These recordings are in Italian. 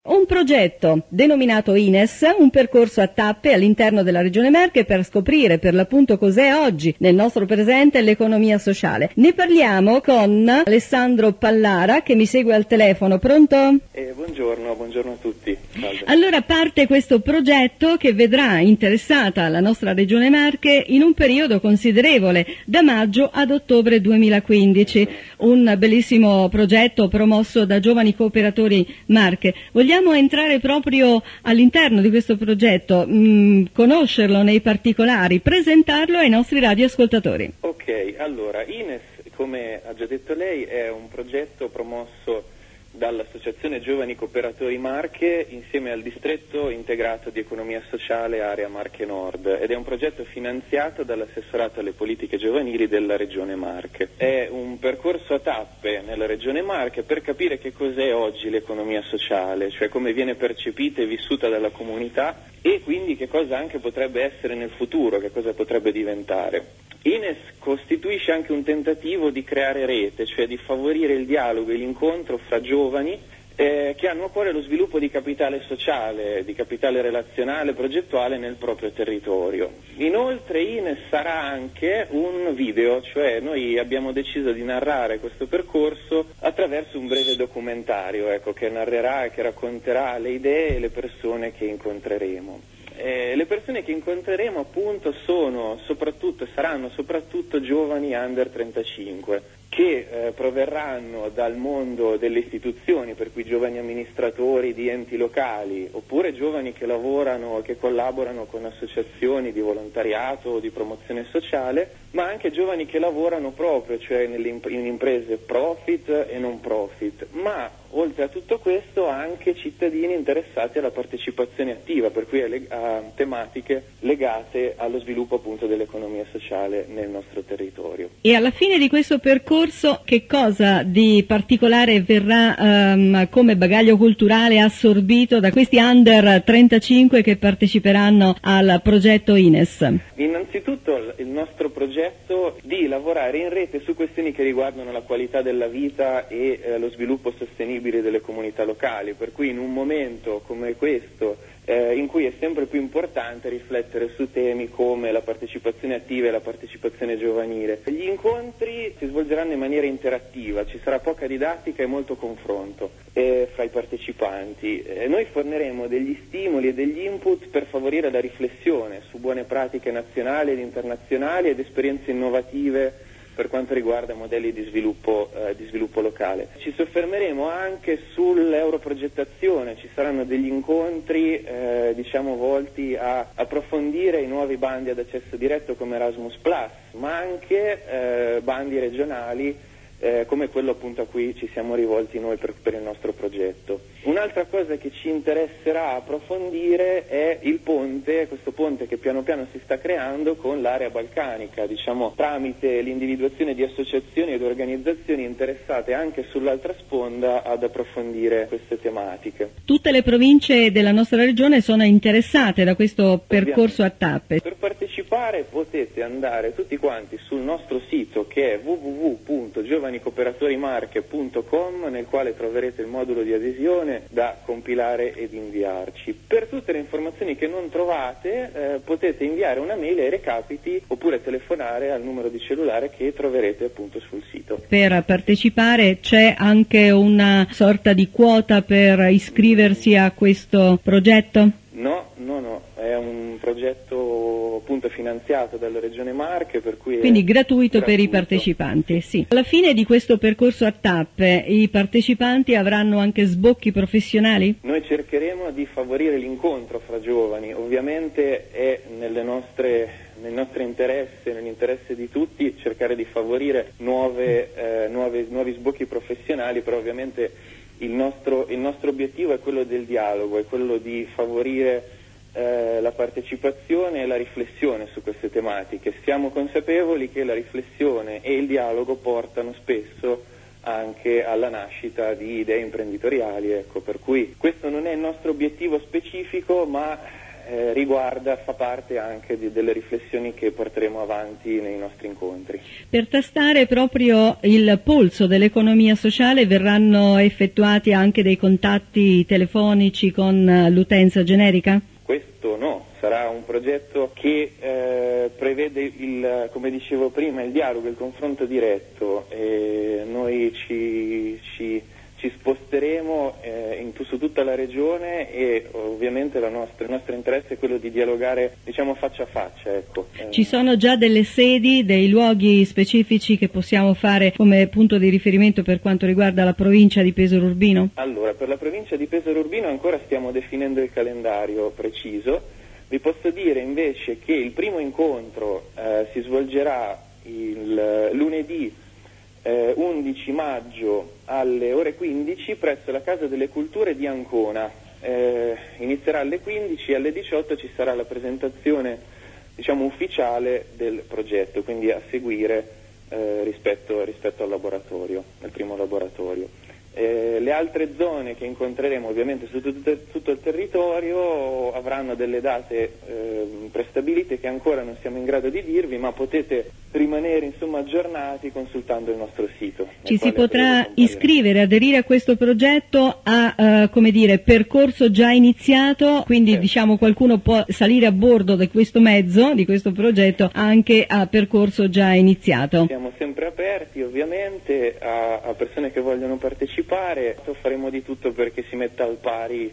Un progetto denominato INES, un percorso a tappe all'interno della Regione Marche per scoprire per l'appunto cos'è oggi nel nostro presente l'economia sociale. Ne parliamo con Alessandro Pallara che mi segue al telefono. Pronto? Buongiorno a tutti. Salve. Allora parte questo progetto che vedrà interessata la nostra Regione Marche in un periodo considerevole, da maggio ad ottobre 2015. Un bellissimo progetto promosso da Giovani Cooperatori Marche. Vogliamo entrare proprio all'interno di questo progetto, conoscerlo nei particolari, presentarlo ai nostri radioascoltatori. Ok, allora INES, come ha già detto lei, è un progetto promosso dall'Associazione Giovani Cooperatori Marche insieme al Distretto Integrato di Economia Sociale Area Marche Nord ed è un progetto finanziato dall'Assessorato alle Politiche Giovanili della Regione Marche. È un percorso a tappe nella Regione Marche per capire che cos'è oggi l'economia sociale, cioè come viene percepita e vissuta dalla comunità e quindi che cosa anche potrebbe essere nel futuro, che cosa potrebbe diventare. INES costituisce anche un tentativo di creare rete, cioè di favorire il dialogo e l'incontro fra giovani che hanno a cuore lo sviluppo di capitale sociale, di capitale relazionale, progettuale nel proprio territorio. Inoltre INES sarà anche un video, cioè noi abbiamo deciso di narrare questo percorso attraverso un breve documentario, che narrerà e che racconterà le idee e le persone che incontreremo. Le persone che incontreremo appunto saranno soprattutto giovani under 35 che proverranno dal mondo delle istituzioni, per cui giovani amministratori di enti locali, oppure giovani che lavorano, che collaborano con associazioni di volontariato o di promozione sociale, ma anche giovani che lavorano proprio, cioè in imprese profit e non profit, ma oltre a tutto questo anche cittadini interessati alla partecipazione attiva, per cui a tematiche legate allo sviluppo appunto dell'economia sociale nel nostro territorio. E alla fine di questo percorso che cosa di particolare verrà come bagaglio culturale assorbito da questi under 35 che parteciperanno al progetto INES? Innanzitutto il nostro progetto di lavorare in rete su questioni che riguardano la qualità della vita e lo sviluppo sostenibile delle comunità locali, per cui in un momento come questo in cui è sempre più importante riflettere su temi come la partecipazione attiva e la partecipazione giovanile. Gli incontri si svolgeranno in maniera interattiva, ci sarà poca didattica e molto confronto fra i partecipanti. Noi forniremo degli stimoli e degli input per favorire la riflessione su buone pratiche nazionali ed internazionali ed esperienze innovative per quanto riguarda modelli di sviluppo locale. Ci soffermeremo anche sull'europrogettazione, ci saranno degli incontri volti a approfondire i nuovi bandi ad accesso diretto come Erasmus+, ma anche bandi regionali come quello appunto a cui ci siamo rivolti noi per il nostro progetto. Un'altra cosa che ci interesserà approfondire è il ponte, questo ponte che piano piano si sta creando con l'area balcanica, tramite l'individuazione di associazioni ed organizzazioni interessate anche sull'altra sponda ad approfondire queste tematiche. Tutte le province della nostra regione sono interessate da questo percorso a tappe. Per partecipare potete andare tutti quanti sul nostro sito che è www.giovanicooperatorimarche.com, nel quale troverete il modulo di adesione da compilare ed inviarci. Per tutte le informazioni che non trovate potete inviare una mail ai recapiti oppure telefonare al numero di cellulare che troverete appunto sul sito. Per partecipare c'è anche una sorta di quota per iscriversi a questo progetto? No, è un progetto appunto finanziato dalla Regione Marche, per cui quindi gratuito per i partecipanti, sì. Alla fine di questo percorso a tappe i partecipanti avranno anche sbocchi professionali? Noi cercheremo di favorire l'incontro fra giovani, ovviamente è nel nostro interesse, nell'interesse di tutti, cercare di favorire nuovi sbocchi professionali, però ovviamente il nostro obiettivo è quello del dialogo, è quello di favorire la partecipazione e la riflessione su queste tematiche. Siamo consapevoli che la riflessione e il dialogo portano spesso anche alla nascita di idee imprenditoriali, per cui questo non è il nostro obiettivo specifico, ma fa parte anche delle riflessioni che porteremo avanti nei nostri incontri. Per tastare proprio il polso dell'economia sociale verranno effettuati anche dei contatti telefonici con l'utenza generica? Questo no, sarà un progetto che prevede, come dicevo prima, il dialogo, il confronto diretto. Noi ci sposteremo su tutta la regione e ovviamente il nostro interesse è quello di dialogare, diciamo, faccia a faccia. Ecco. Ci sono già delle sedi, dei luoghi specifici che possiamo fare come punto di riferimento per quanto riguarda la provincia di Pesaro Urbino? Allora, per la provincia di Pesaro Urbino ancora stiamo definendo il calendario preciso. Vi posso dire invece che il primo incontro si svolgerà il lunedì 11 maggio alle ore 15 presso la Casa delle Culture di Ancona. Inizierà alle 15 e alle 18 ci sarà la presentazione, diciamo, ufficiale del progetto, quindi a seguire rispetto al laboratorio, al primo laboratorio. Le altre zone che incontreremo ovviamente su tutto il territorio avranno delle date prestabilite che ancora non siamo in grado di dirvi, ma potete rimanere insomma aggiornati consultando il nostro sito. Ci si potrà iscrivere, aderire a questo progetto a percorso già iniziato, quindi diciamo qualcuno può salire a bordo di questo mezzo, di questo progetto anche a percorso già iniziato. Siamo sempre aperti ovviamente a persone che vogliono partecipare, faremo di tutto perché si metta al pari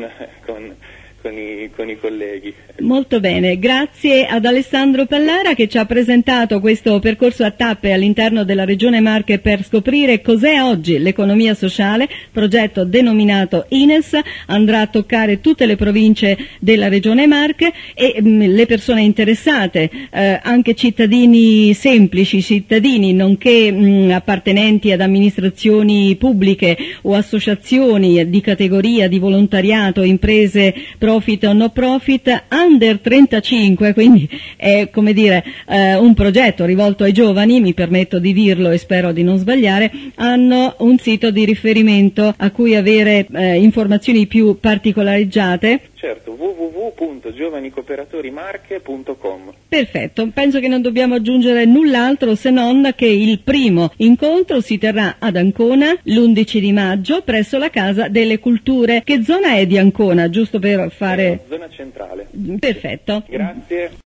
con i colleghi. Molto bene, grazie ad Alessandro Pallara che ci ha presentato questo percorso a tappe all'interno della Regione Marche per scoprire cos'è oggi l'economia sociale, progetto denominato INES, andrà a toccare tutte le province della Regione Marche e le persone interessate, anche cittadini semplici, cittadini nonché appartenenti ad amministrazioni pubbliche o associazioni di categoria, di volontariato, imprese profit o no profit, under 35, quindi è un progetto rivolto ai giovani, mi permetto di dirlo e spero di non sbagliare, hanno un sito di riferimento a cui avere informazioni più particolareggiate. Certo, www.giovanicooperatorimarche.com. Perfetto, penso che non dobbiamo aggiungere null'altro se non che il primo incontro si terrà ad Ancona l'11 di maggio presso la Casa delle Culture. Che zona è di Ancona, giusto per fare... Zona centrale. Perfetto. Grazie.